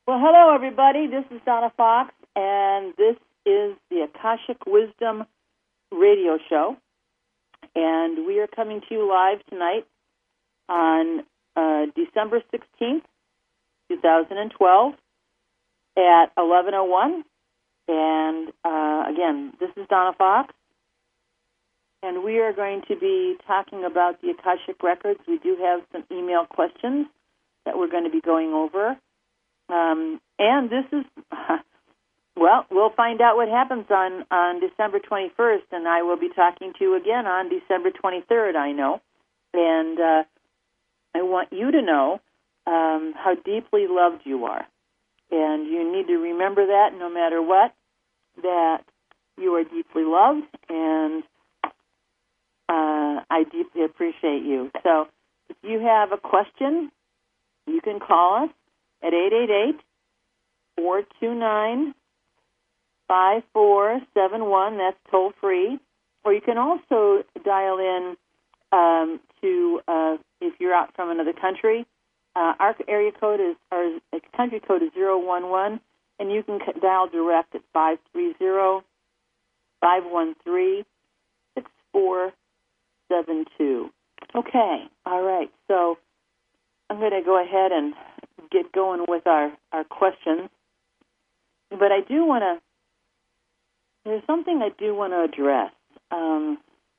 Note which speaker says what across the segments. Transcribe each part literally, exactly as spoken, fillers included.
Speaker 1: Well, hello, everybody. This is Donna Fox, and this is the Akashic Wisdom radio show. And we are coming to you live tonight on uh, December sixteenth, twenty twelve at eleven oh one. And, uh, again, this is Donna Fox, and we are going to be talking about the Akashic Records. We do have some email questions that we're going to be going over. Um, and this is, well, we'll find out what happens on, on December twenty-first, and I will be talking to you again on December twenty-third, I know. And uh, I want you to know um, how deeply loved you are. And you need to remember that no matter what, that you are deeply loved, and uh, I deeply appreciate you. So if you have a question, you can call us at eight eight eight, four two nine, five four seven one. That's toll free. Or you can also dial in um, to, uh, if you're out from another country, uh, our area code is, our country code is zero one one, and you can dial direct at five three zero, five one three, six four seven two. Okay, all right. So I'm going to go ahead and get going with our, our questions. But I do want to, there's something I do want to address. Um,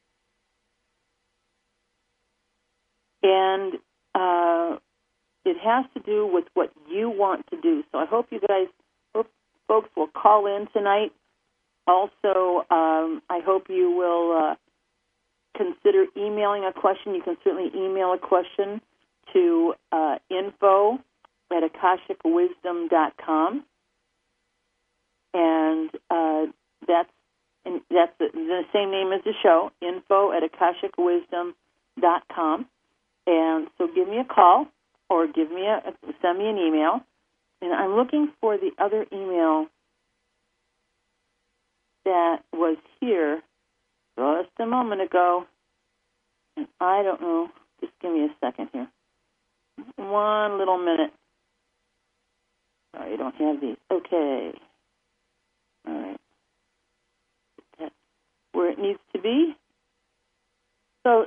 Speaker 1: and uh, it has to do with what you want to do. So I hope you guys, hope folks will call in tonight. Also, um, I hope you will uh, consider emailing a question. You can certainly email a question to uh, info at akashic wisdom dot com, and uh, that's and that's the, the same name as the show, info at akashic wisdom dot com. And so give me a call or give me a send me an email. And I'm looking for the other email that was here just a moment ago, and I don't know. Just give me a second here. One little minute. Sorry, I don't have these. Okay. All right. That's where it needs to be. So,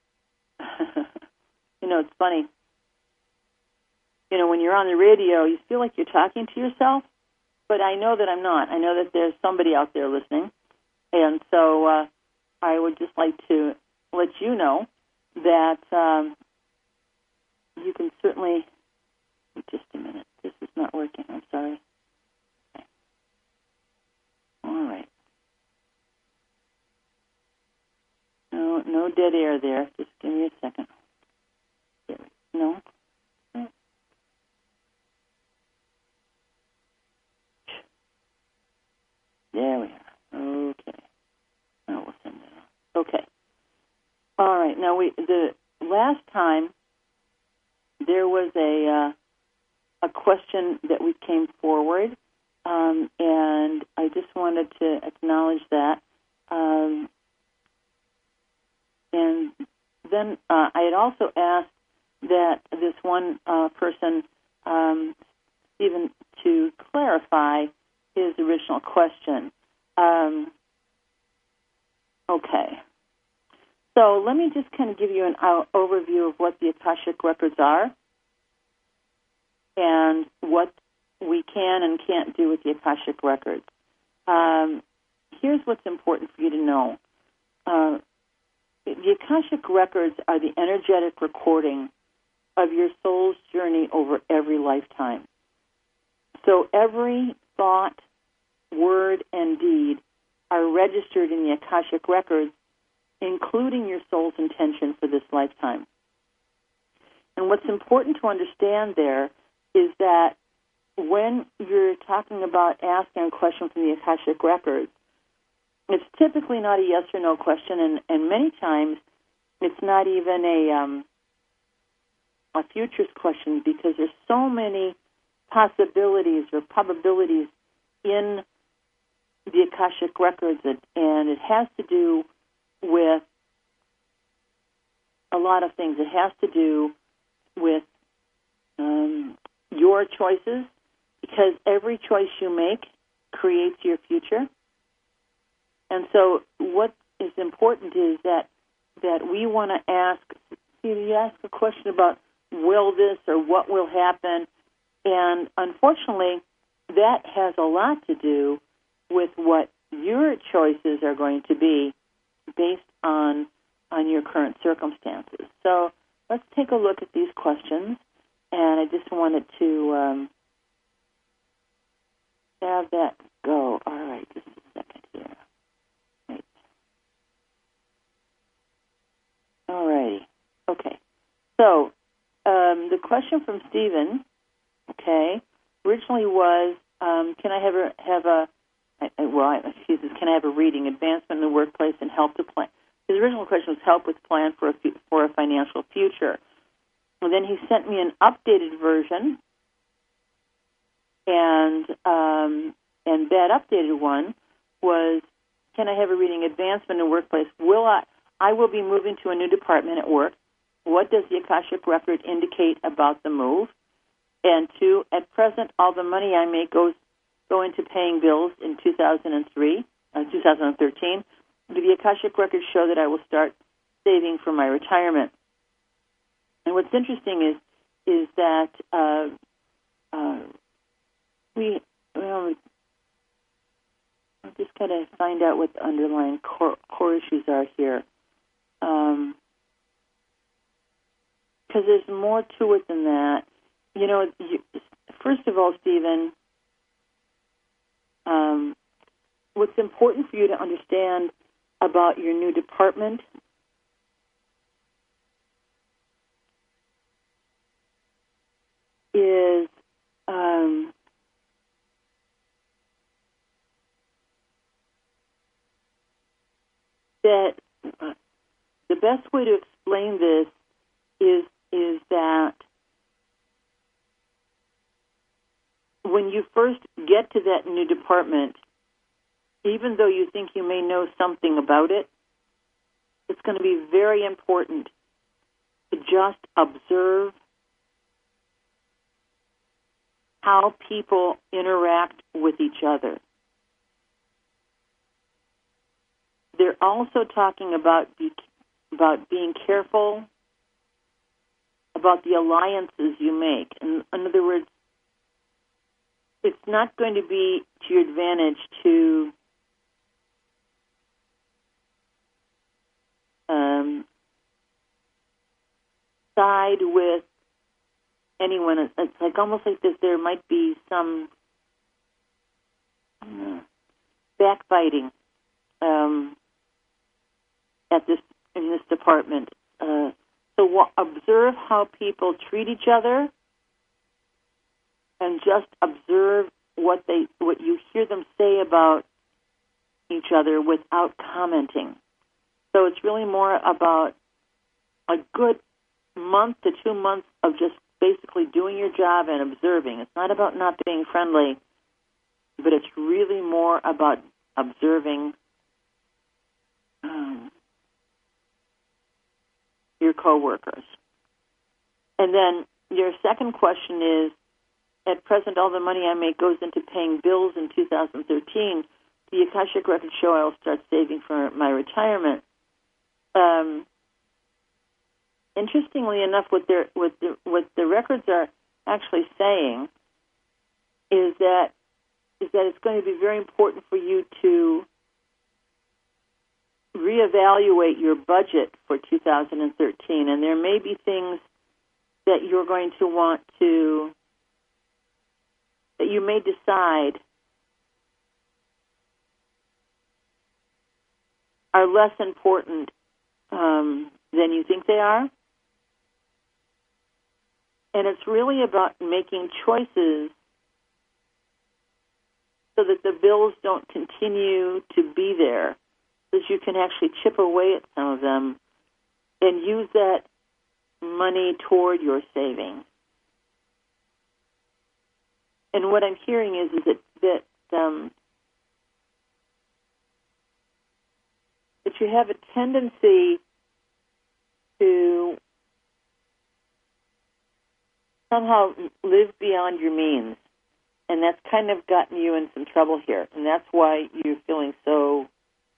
Speaker 1: you know, it's funny. You know, when you're on the radio, you feel like you're talking to yourself, but I know that I'm not. I know that there's somebody out there listening. And so uh, I would just like to let you know that um, you can certainly, just a minute, this is not working, I'm sorry. Okay. All right. No, no dead air there, just give me a second. There we go. No. There we are. Okay. Now we'll send that on. Okay. All right. Now, we the last time there was a uh, a question that we came forward, um, and I just wanted to acknowledge that. Um, and then uh, I had also asked that this one uh, person, um, Stephen, to clarify his original question. Um, okay. So let me just kind of give you an uh, overview of what the Akashic Records are and what we can and can't do with the Akashic Records. Um, here's what's important for you to know. Uh, the Akashic Records are the energetic recording of your soul's journey over every lifetime. So every thought, word, and deed are registered in the Akashic Records, including your soul's intention for this lifetime. And what's important to understand there is that when you're talking about asking a question from the Akashic Records, it's typically not a yes or no question, and, and many times it's not even a um, a futures question, because there's so many possibilities or probabilities in the Akashic Records, and it has to do with a lot of things. It has to do with um, your choices. because every choice you make creates your future. And so what is important is that that we want to ask, see, you ask a question about will this or what will happen, and unfortunately, that has a lot to do with what your choices are going to be based on on your current circumstances. So let's take a look at these questions, and I just wanted to um, have that go. All right, just a second here. Right. All righty. Okay. So um, the question from Stephen, okay, originally was, um, can I have a, have a well, excuse me, can I have a reading, advancement in the workplace and help to plan? His original question was help with plan for a, for a financial future. And then he sent me an updated version, and um, and that updated one was, can I have a reading, advancement in the workplace? Will I, I will be moving to a new department at work. What does the Akashic Record indicate about the move? And two, at present, all the money I make goes go into paying bills in two thousand three, uh, two thousand thirteen. Do the Akashic Records show that I will start saving for my retirement? And what's interesting is is that uh, uh, we, well, I'll just kind of find out what the underlying core, core issues are here. Um, because there's more to it than that. You know, you, first of all, Stephen, um, what's important for you to understand about your new department is um, that uh, the best way to explain this is is that when you first get to that new department, even though you think you may know something about it, it's going to be very important to just observe how people interact with each other. They're also talking about be, about being careful about the alliances you make. In, in other words, it's not going to be to your advantage to um, side with anyone. It's, it's like almost like this. There might be some uh, backbiting um, at this in this department. Uh, so w- observe how people treat each other, and just observe what they what you hear them say about each other without commenting. So it's really more about a good month to two months of just basically doing your job and observing. It's not about not being friendly, but it's really more about observing um, your coworkers. And then your second question is, at present, all the money I make goes into paying bills in two thousand thirteen. The Akashic Records show I will start saving for my retirement. Um, interestingly enough, what, what, the, what the records are actually saying is that is that it's going to be very important for you to reevaluate your budget for two thousand thirteen, and there may be things that you're going to want to, that you may decide are less important um, than you think they are. And it's really about making choices so that the bills don't continue to be there, so that you can actually chip away at some of them and use that money toward your savings. And what I'm hearing is, is that, that, um, that you have a tendency to somehow live beyond your means. and that's kind of gotten you in some trouble here, and that's why you're feeling so.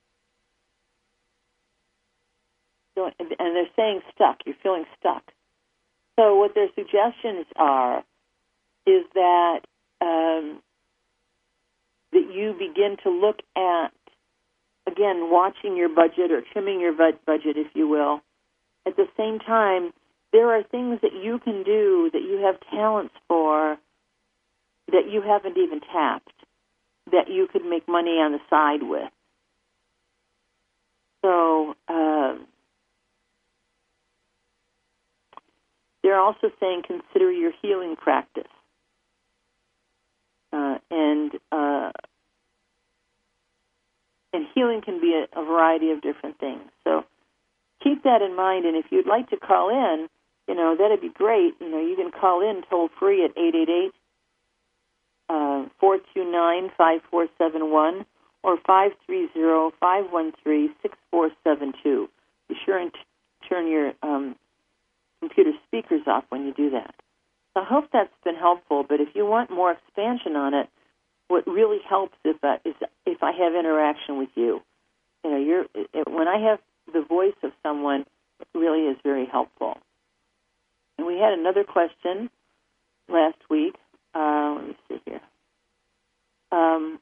Speaker 1: And they're saying stuck. You're feeling stuck. So what their suggestions are is that um, that you begin to look at, again, watching your budget or trimming your budget, if you will. At the same time, there are things that you can do that you have talents for that you haven't even tapped, that you could make money on the side with. So uh, they're also saying consider your healing practice. Uh, and uh, and healing can be a, a variety of different things. So keep that in mind, and if you'd like to call in, you know, that'd be great. You know, you can call in toll free at eight eight eight, four two nine, five four seven one or five three zero, five one three, six four seven two. Be sure and t- turn your um, computer speakers off when you do that. I hope that's been helpful, but if you want more expansion on it, what really helps if I, is if I have interaction with you. You know, you're, it, when I have the voice of someone, it really is very helpful. And we had another question last week. Uh, let me see here. Um,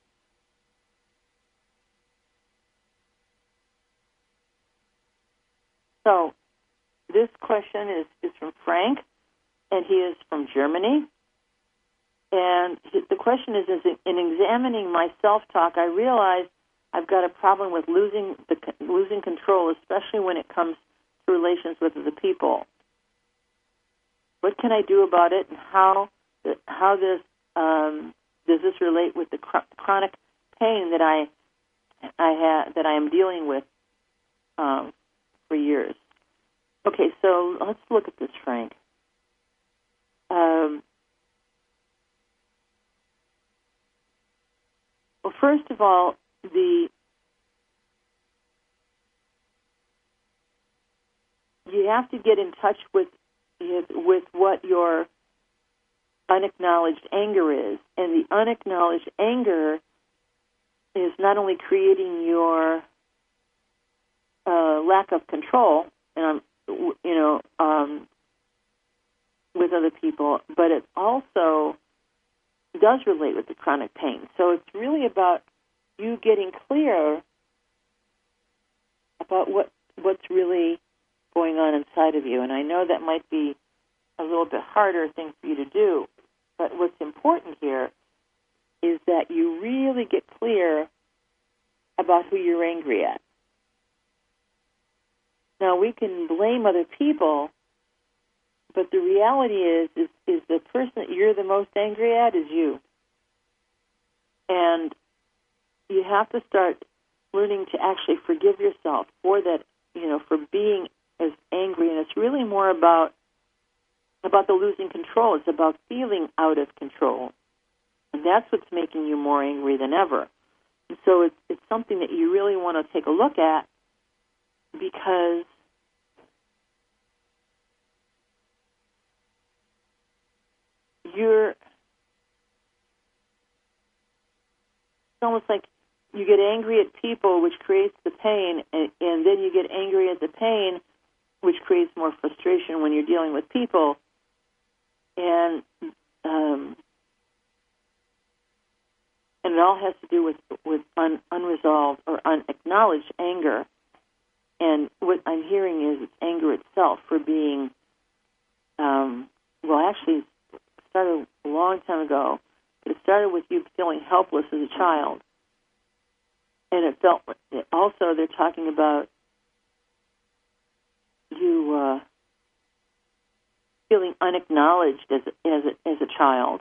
Speaker 1: so this question is, is from Frank, and he is from Germany. And the question is, is in examining my self-talk, I realize I've got a problem with losing the losing control, especially when it comes to relations with other people. What can I do about it, and how how does um, does this relate with the chronic pain that I I have that I am dealing with um, for years? Okay, so let's look at this, Frank. Um, well, first of all, the you have to get in touch with with what your unacknowledged anger is, and the unacknowledged anger is not only creating your uh, lack of control, and you know. Um, with other people, but it also does relate with the chronic pain. So it's really about you getting clear about what what's really going on inside of you. And I know that might be a little bit harder thing for you to do, but what's important here is that you really get clear about who you're angry at. Now, we can blame other people, but the reality is, is, is the person that you're the most angry at is you. And you have to start learning to actually forgive yourself for that, you know, for being as angry. And it's really more about about the losing control. It's about feeling out of control. And that's what's making you more angry than ever. And so it's, it's something that you really want to take a look at, because you're, it's almost like you get angry at people, which creates the pain, and, and then you get angry at the pain, which creates more frustration when you're dealing with people. And um, and it all has to do with with un, unresolved or unacknowledged anger. And what I'm hearing is it's anger itself for being, um, well, actually, it started a long time ago. It started with you feeling helpless as a child. And it felt, also they're talking about you uh, feeling unacknowledged as a, as a, as a child,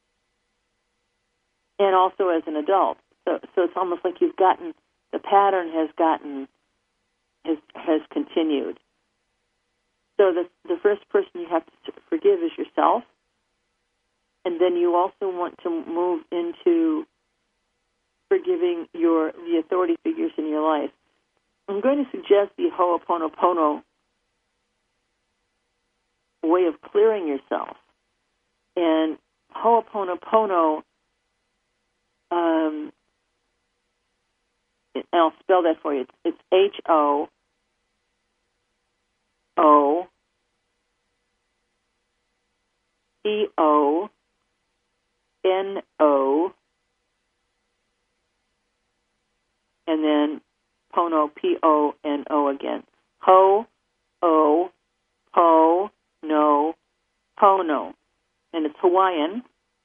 Speaker 1: and also as an adult. So, so it's almost like you've gotten, the pattern has gotten, has has continued. So the the first person you have to forgive is yourself, and then you also want to move into forgiving your the authority figures in your life. I'm going to suggest the Ho'oponopono way of clearing yourself. And Ho'oponopono um, and I'll spell that for you. It's, it's H O O P O N O and then Pono, P O N O again. Ho, O, Po, No, Pono. And it's Hawaiian.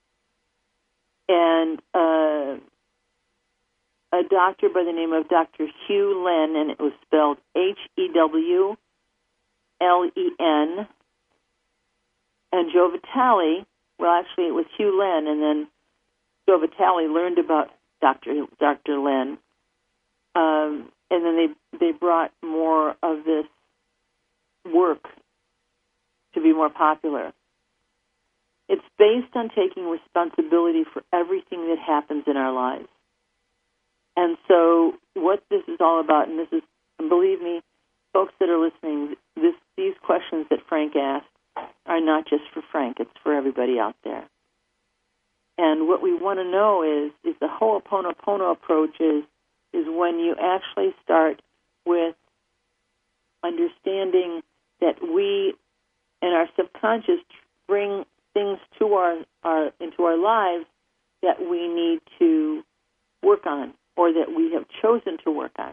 Speaker 1: And uh, a doctor by the name of Doctor Hugh Len, and it was spelled H E W L E N. And Joe Vitale, well, actually it was Hugh Len, and then Joe Vitale learned about Doctor Doctor Len. Um, and then they they brought more of this work to be more popular. It's based on taking responsibility for everything that happens in our lives. And so what this is all about, and this is, and believe me, folks that are listening, this, these questions that Frank asked are not just for Frank, it's for everybody out there. And what we want to know is, is the Ho'oponopono approach is, is when you actually start with understanding that we, in our subconscious, bring things to our, our into our lives that we need to work on or that we have chosen to work on.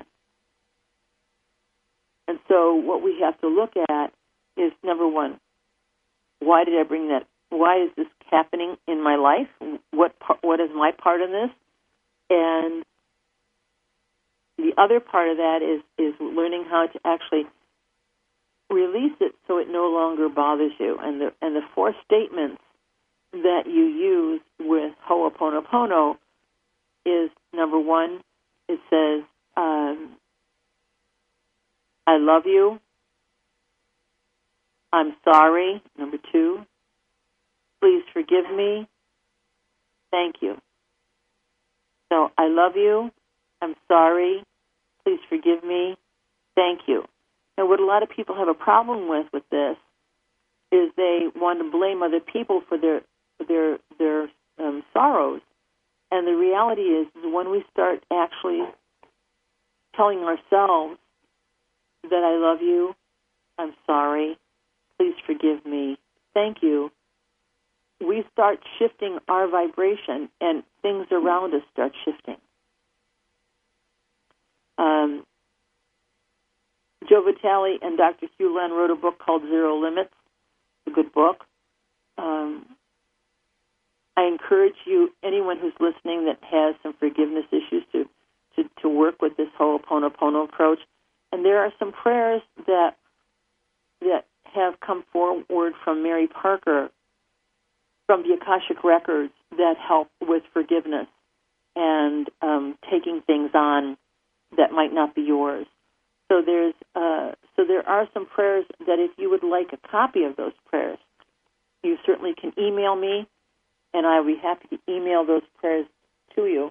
Speaker 1: And so what we have to look at is, number one, why did I bring that? Why is this happening in my life? What par- what is my part in this? And the other part of that is, is learning how to actually release it so it no longer bothers you. And the and the four statements that you use with Ho'oponopono is, number one, it says, um, I love you. I'm sorry. Number two, please forgive me. Thank you. So I love you. I'm sorry. Please forgive me. Thank you. Now, what a lot of people have a problem with with this is they want to blame other people for their for their their um, sorrows. And the reality is, is when we start actually telling ourselves that I love you, I'm sorry, please forgive me, thank you, we start shifting our vibration and things around us start shifting. Um, Joe Vitale and Doctor Hugh Len wrote a book called Zero Limits, a good book. Um, I encourage you, anyone who's listening that has some forgiveness issues, to, to, to work with this Ho'oponopono approach. And there are some prayers that that have come forward from Mary Parker from the Akashic Records that help with forgiveness and um, taking things on that might not be yours. So there's uh, so there are some prayers that if you would like a copy of those prayers, you certainly can email me, and I'll be happy to email those prayers to you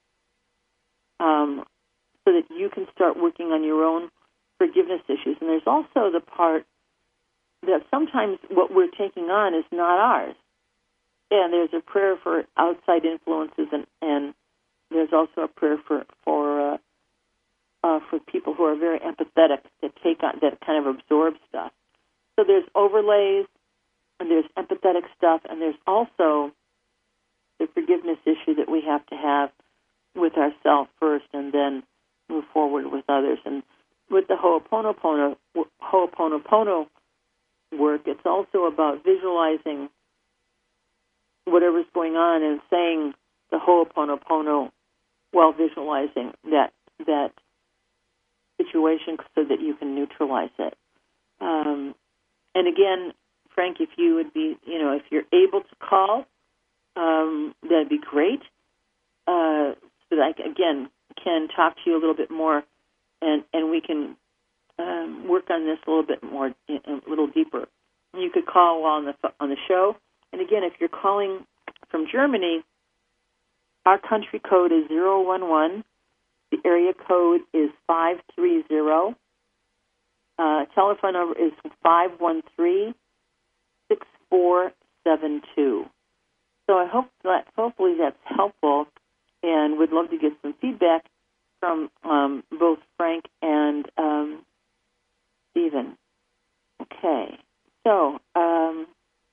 Speaker 1: um, so that you can start working on your own forgiveness issues. And there's also the part that sometimes what we're taking on is not ours. And there's a prayer for outside influences, and, and there's also a prayer for for uh, uh, for people who are very empathetic, that take on, that kind of absorb stuff. So there's overlays, and there's empathetic stuff, and there's also the forgiveness issue that we have to have with ourselves first, and then move forward with others. And with the Ho'oponopono Ho'oponopono work, it's also about visualizing whatever's going on and saying the Ho'oponopono while visualizing that that situation so that you can neutralize it. Um, and again, Frank, if you would be, you know, if you're able to call, um, that'd be great. Uh, so that I, again, can talk to you a little bit more, and, and we can um, work on this a little bit more, a little deeper. You could call while on the on the show. And again, if you're calling from Germany, our country code is zero one one. The area code is five three zero. Uh, telephone number is five one three, six four seven two. So I hope that hopefully that's helpful and would love to get some feedback from um, both Frank and um, Stephen. Okay, so um,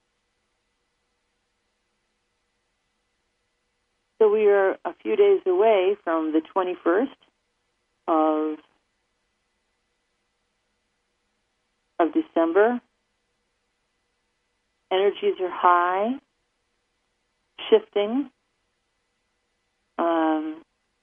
Speaker 1: so we are a few days away from the twenty-first of of December. Energies are high, shifting. Um,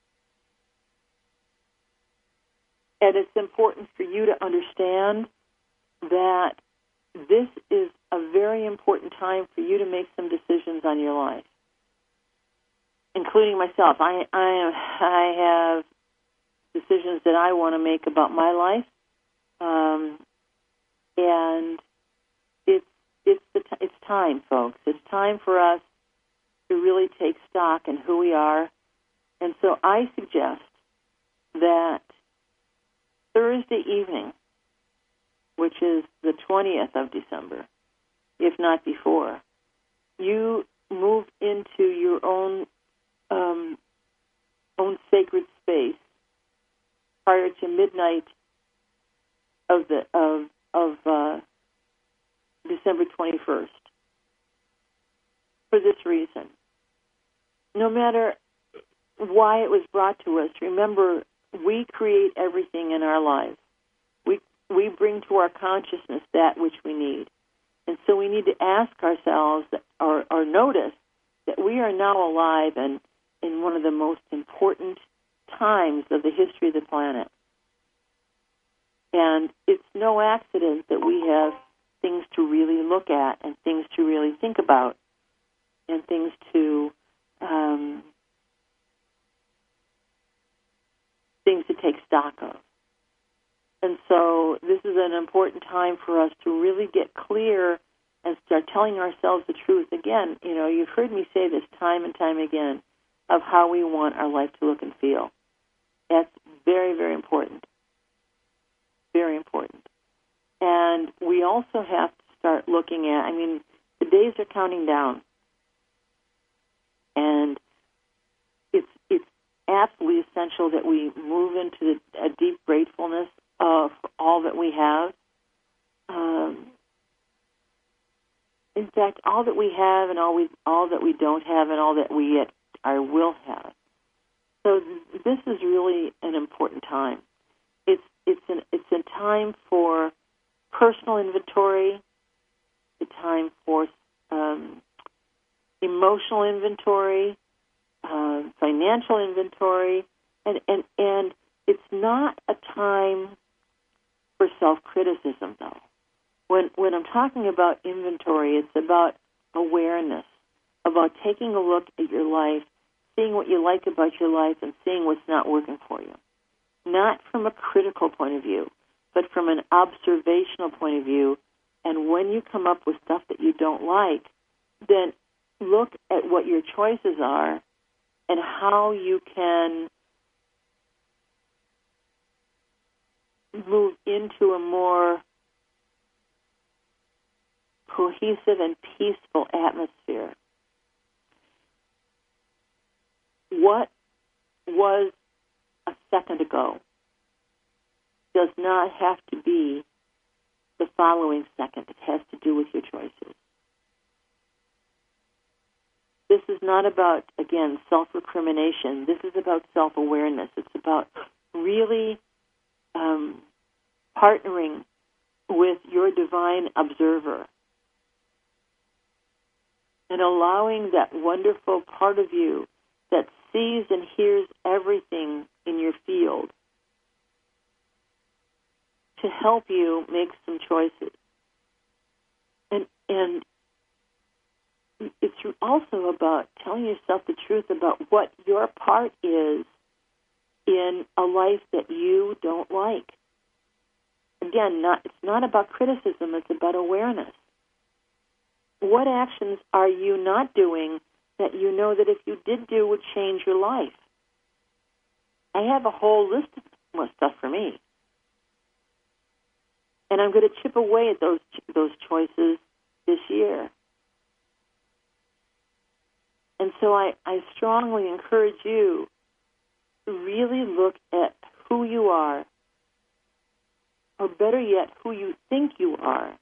Speaker 1: and it's important for you to understand that this is a very important time for you to make some decisions on your life, including myself. I I, I have decisions that I want to make about my life, um, and it's it's the t- it's time, folks. It's time for us to really take stock in who we are. And so I suggest that Thursday evening, which is the twentieth of December, if not before, you move into your own um, own sacred space prior to midnight of the of of uh, December twenty-first. For this reason, no matter why it was brought to us, remember, we create everything in our lives. We we bring to our consciousness that which we need. And so we need to ask ourselves that, or, or notice that we are now alive and in one of the most important times of the history of the planet. And it's no accident that we have things to really look at and things to really think about and things to um, things to take stock of. And so this is an important time for us to really get clear and start telling ourselves the truth. Again, you know, you've heard me say this time and time again of how we want our life to look and feel. That's very, very important. Very important. And we also have to start looking at, I mean, the days are counting down. And it's it's absolutely essential that we move into the, a deep gratefulness of all that we have. Um, in fact, all that we have and all we all that we don't have and all that we yet are will have. So th- this is really an important time. It's it's an it's a time for personal inventory, a time for um, emotional inventory, uh, financial inventory, and, and and it's not a time for self-criticism, though. When when I'm talking about inventory, it's about awareness, about taking a look at your life, seeing what you like about your life, and seeing what's not working for you. Not from a critical point of view, but from an observational point of view. And when you come up with stuff that you don't like, then look at what your choices are and how you can move into a more cohesive and peaceful atmosphere. What was a second ago does not have to be the following second. It has to do with your choices. This is not about, again, self-recrimination. This is about self-awareness. It's about really um, partnering with your divine observer and allowing that wonderful part of you that sees and hears everything in your field to help you make some choices. And and it's also about telling yourself the truth about what your part is in a life that you don't like. Again, not it's not about criticism, it's about awareness. What actions are you not doing that you know that if you did do would change your life? I have a whole list of stuff for me. And I'm going to chip away at those those choices this year. And so I, I strongly encourage you to really look at who you are, or better yet, who you think you are,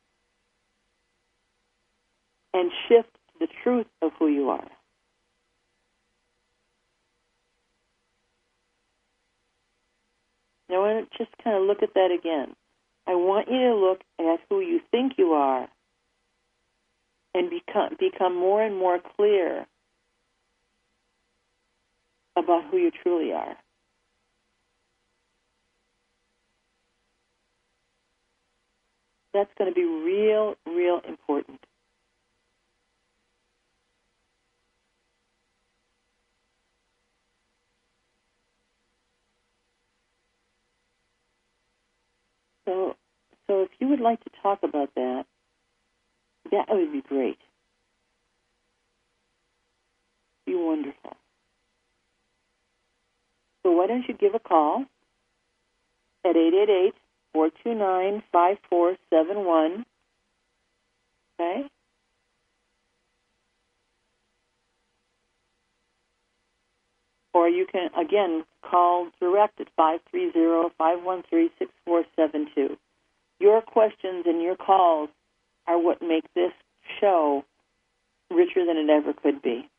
Speaker 1: and shift to the truth of who you are. Now, I want to just kind of look at that again. I want you to look at who you think you are and become become more and more clear about who you truly are. That's going to be real, real important. So, so if you would like to talk about that, that would be great. Be wonderful. So why don't you give a call at eight eight eight, four two nine, five four seven one, okay? Or you can, again, call direct at five three zero, five one three, six four seven two. Your questions and your calls are what make this show richer than it ever could be.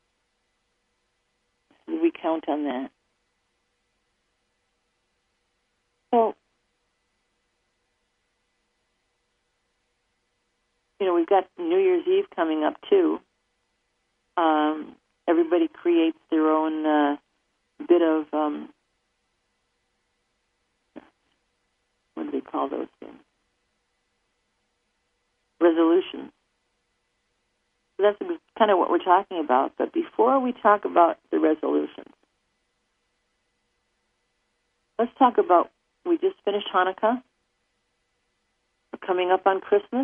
Speaker 1: We count on that. So, you know, we've got New Year's Eve coming up, too. Um, everybody creates their own uh, bit of, um, what do they call those things? Resolutions. So that's kind of what we're talking about. But before we talk about the resolutions, let's talk about, we just finished Hanukkah. We're coming up on Christmas.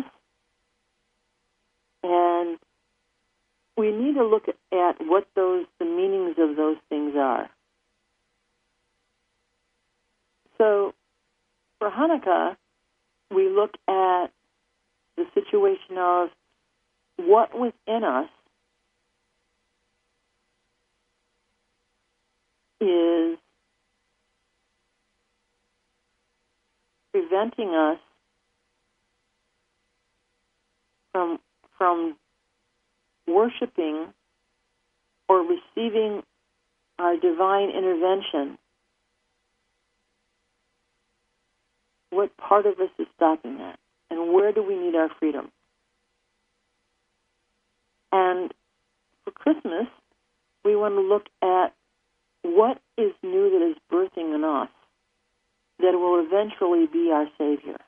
Speaker 1: And we need to look at what those, the meanings of those things are. So for Hanukkah, we look at the situation of what within us is preventing us from from worshiping or receiving our divine intervention. What part of us is stopping that? And where do we need our freedom? And for Christmas, we want to look at what is new that is birthing in us that will eventually be our Savior.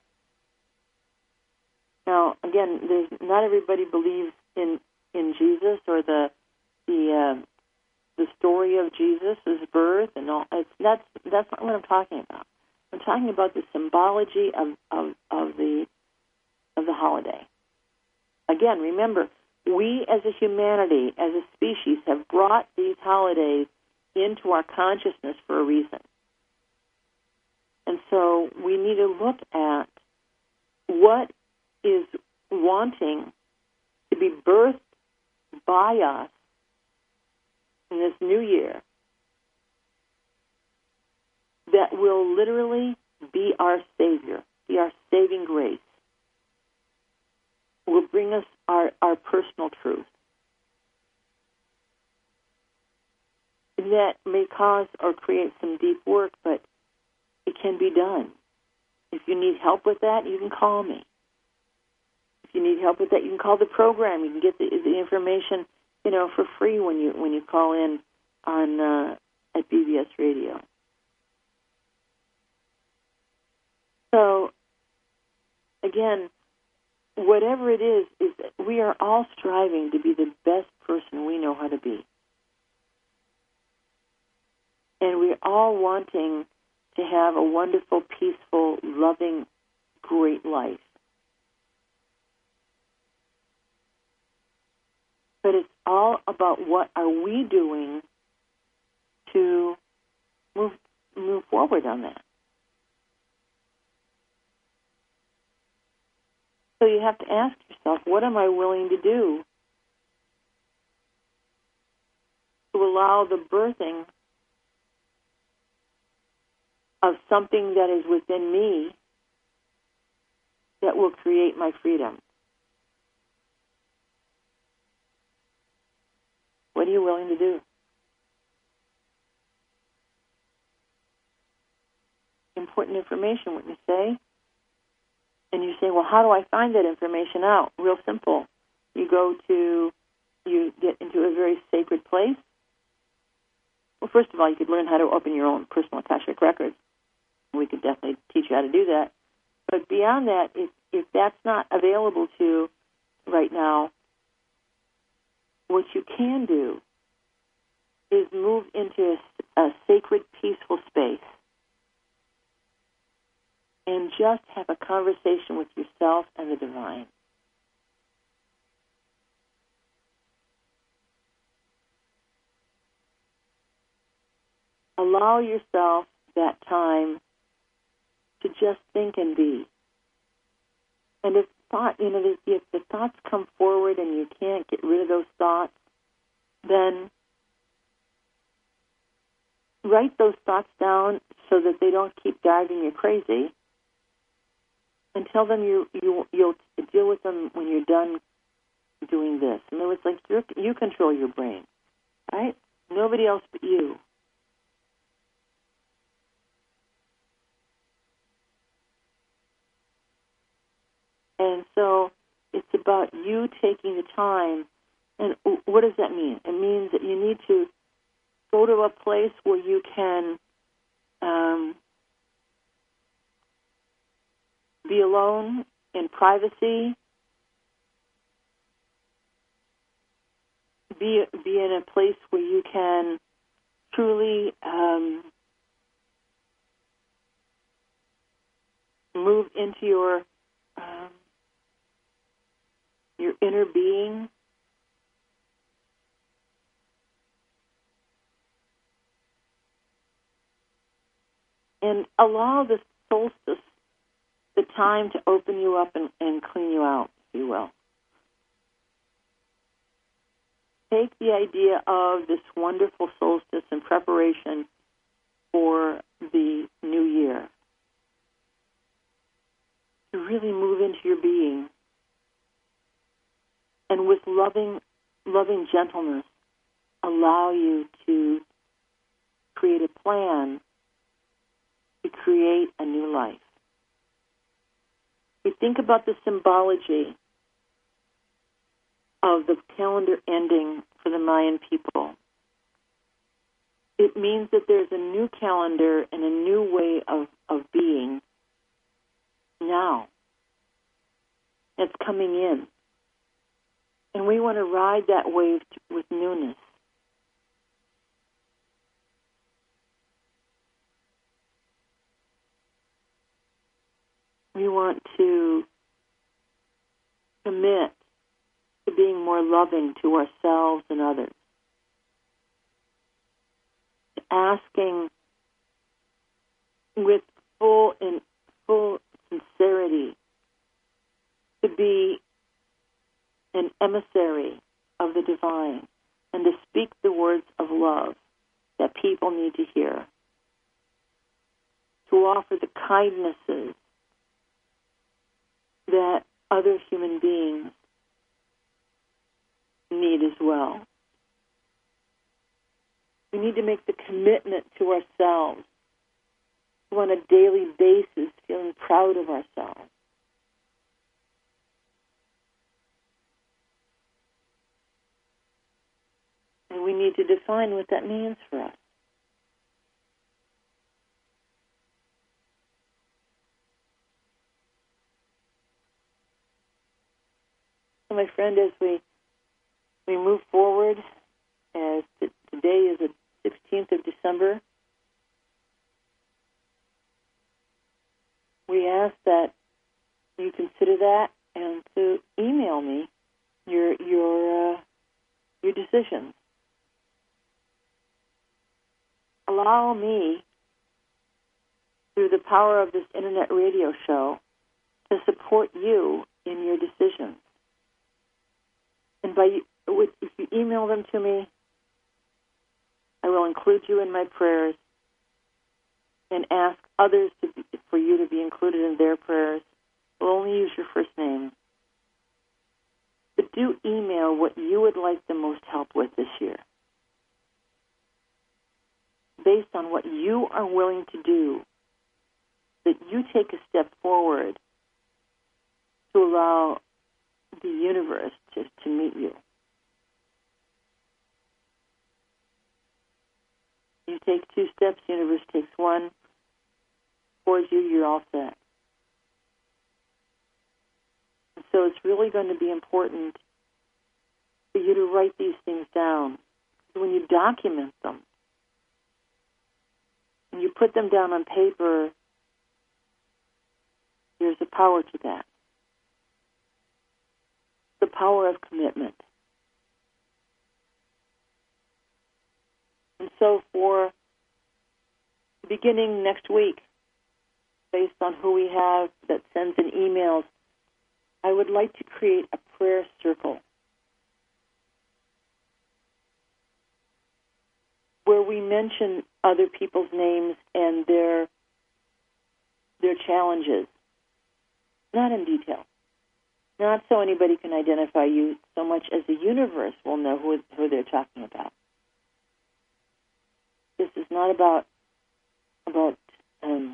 Speaker 1: Now, again, there's, not everybody believes in in Jesus or the the uh, the story of Jesus' birth and all. It's, that's that's not what I'm talking about. I'm talking about the symbology of, of, of the of the holiday. Again, remember, we as a humanity, as a species, have brought these holidays into our consciousness for a reason. And so we need to look at what is wanting to be birthed by us in this new year that will literally be our Savior, be our saving grace, will bring us our, our personal truth. That may cause or create some deep work, but it can be done. If you need help with that, you can call me. If you need help with that, you can call the program. You can get the, the information, you know, for free when you when you call in on uh, at B B S Radio. So, again, whatever it is, is that we are all striving to be the best person we know how to be. And we're all wanting to have a wonderful, peaceful, loving, great life. But it's all about what are we doing to move move forward on that. So you have to ask yourself, what am I willing to do allow the birthing of something that is within me that will create my freedom. What are you willing to do? Important information, what you say. And you say, well, how do I find that information out? Real simple. You go to, you get into a very sacred place. Well, first of all, you could learn how to open your own personal Akashic records. We could definitely teach you how to do that. But beyond that, if, if that's not available to you right now, what you can do is move into a, a sacred, peaceful space and just have a conversation with yourself and the divine. Allow yourself that time to just think and be. And if thought, you know, if the thoughts come forward and you can't get rid of those thoughts, then write those thoughts down so that they don't keep driving you crazy, and tell them you, you, you'll deal with them when you're done doing this. In other words, like you're, you control your brain, right? Nobody else but you. And so it's about you taking the time. And what does that mean? It means that you need to go to a place where you can um, be alone in privacy, be be in a place where you can truly um, move into your um, your inner being. And allow the solstice the time to open you up and, and clean you out, if you will. Take the idea of this wonderful solstice in preparation for the new year to really move into your being, and with loving, loving gentleness, allow you to create a plan to create a new life. We think about the symbology of the calendar ending for the Mayan people. It means that there's a new calendar and a new way of, of being now. It's coming in. And we want to ride that wave t- with newness. We want to commit to being more loving to ourselves and others. Asking with full and full sincerity to be an emissary of the divine and to speak the words of love that people need to hear. To offer the kindnesses that other human beings need as well. We need to make the commitment to ourselves, to on a daily basis feeling proud of ourselves. And we need to define what that means for us. So my friend, as we we move forward, as t- today is the sixteenth of December, we ask that you consider that and to email me your your uh, your decisions. Allow me, through the power of this internet radio show, to support you in your decisions. And by if you email them to me, I will include you in my prayers and ask others to be, for you to be included in their prayers. We'll only use your first name. But do email what you would like the most help with this year, based on what you are willing to do, that you take a step forward to allow the universe to, to meet you. You take two steps, the universe takes one. Towards you, you're all set. And so it's really going to be important for you to write these things down. When you document them, and you put them down on paper, there's a power to that. The power of commitment. And so for beginning next week, based on who we have that sends in emails, I would like to create a prayer circle where we mention other people's names and their their challenges, not in detail, not so anybody can identify you so much as the universe will know who, who they're talking about. This is not about about um,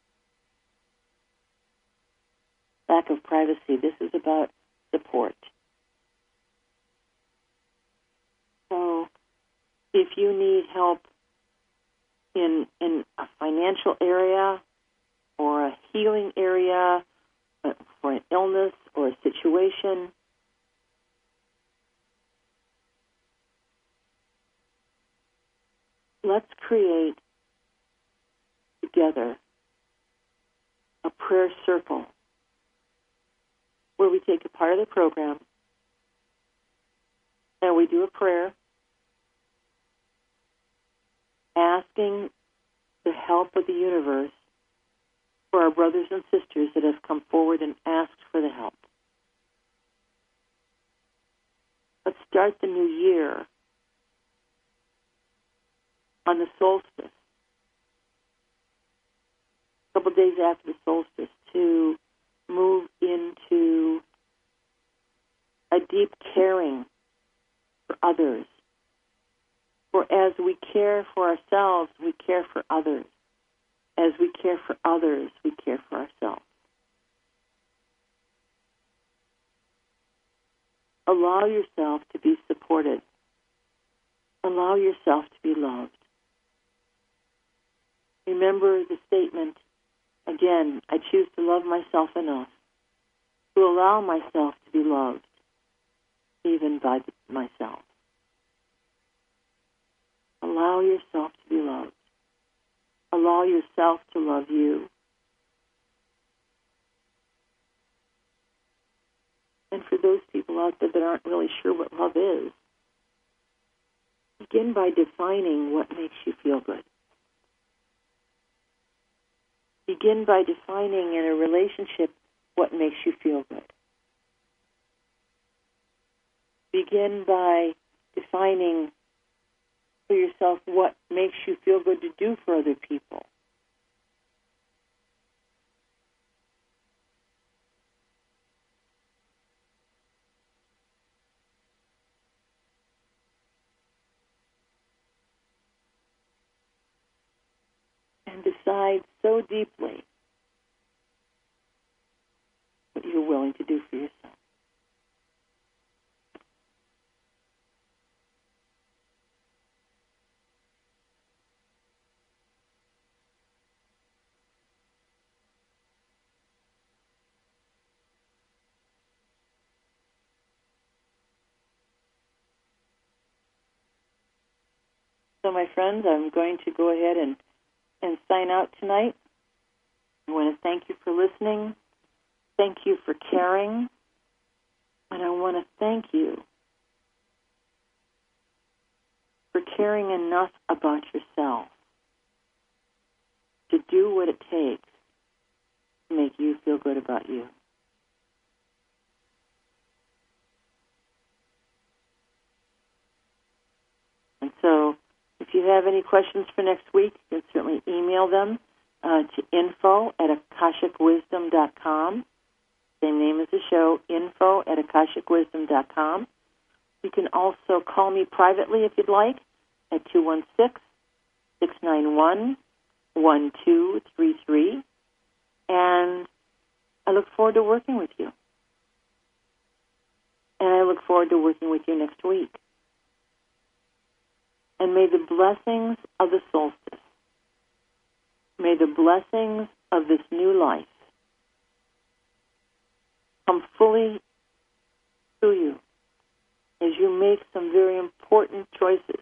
Speaker 1: lack of privacy. This is about support. So if you need help in in a financial area or a healing area uh, for an illness or a situation, let's create together a prayer circle where we take a part of the program and we do a prayer asking the help of the universe for our brothers and sisters that have come forward and asked for the help. Let's start the new year on the solstice, a couple days after the solstice, to move into a deep caring for others. For as we care for ourselves, we care for others. As we care for others, we care for ourselves. Allow yourself to be supported. Allow yourself to be loved. Remember the statement, again, I choose to love myself enough to allow myself to be loved, even by myself. Allow yourself to be loved. Allow yourself to love you. And for those people out there that aren't really sure what love is, begin by defining what makes you feel good. Begin by defining in a relationship what makes you feel good. Begin by defining for yourself what makes you feel good to do for other people. And decide so deeply what you're willing to do for yourself. So, my friends, I'm going to go ahead and, and sign out tonight. I want to thank you for listening. Thank you for caring. And I want to thank you for caring enough about yourself to do what it takes to make you feel good about you. And so, if you have any questions for next week, you can certainly email them uh, to info at akashic wisdom dot com. Same name as the show, info at akashic wisdom dot com. You can also call me privately if you'd like at two one six, six nine one, one two three three. And I look forward to working with you. And I look forward to working with you next week. And may the blessings of the solstice, may the blessings of this new life come fully to you as you make some very important choices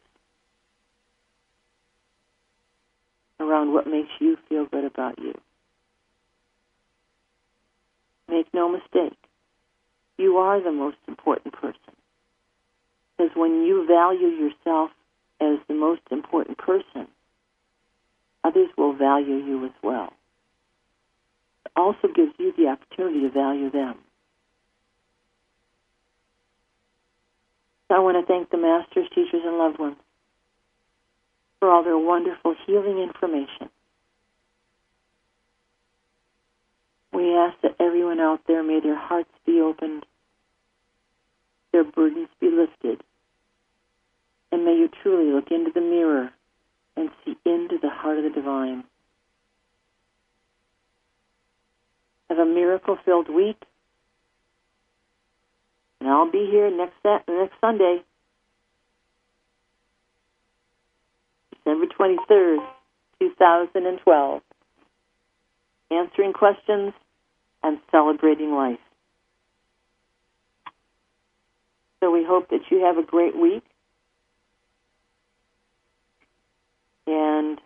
Speaker 1: around what makes you feel good about you. Make no mistake, you are the most important person. Because when you value yourself as the most important person, others will value you as well. It also gives you the opportunity to value them. So I want to thank the masters, teachers, and loved ones for all their wonderful healing information. We ask that everyone out there, may their hearts be opened, their burdens be lifted, and may you truly look into the mirror and see into the heart of the divine. Have a miracle-filled week. And I'll be here next next Sunday, December twenty-third, two thousand twelve, answering questions and celebrating life. So we hope that you have a great week. And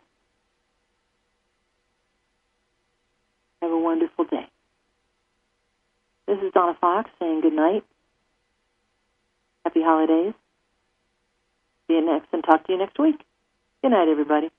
Speaker 1: have a wonderful day. This is Donna Fox saying good night. Happy holidays. See you next and talk to you next week. Good night, everybody.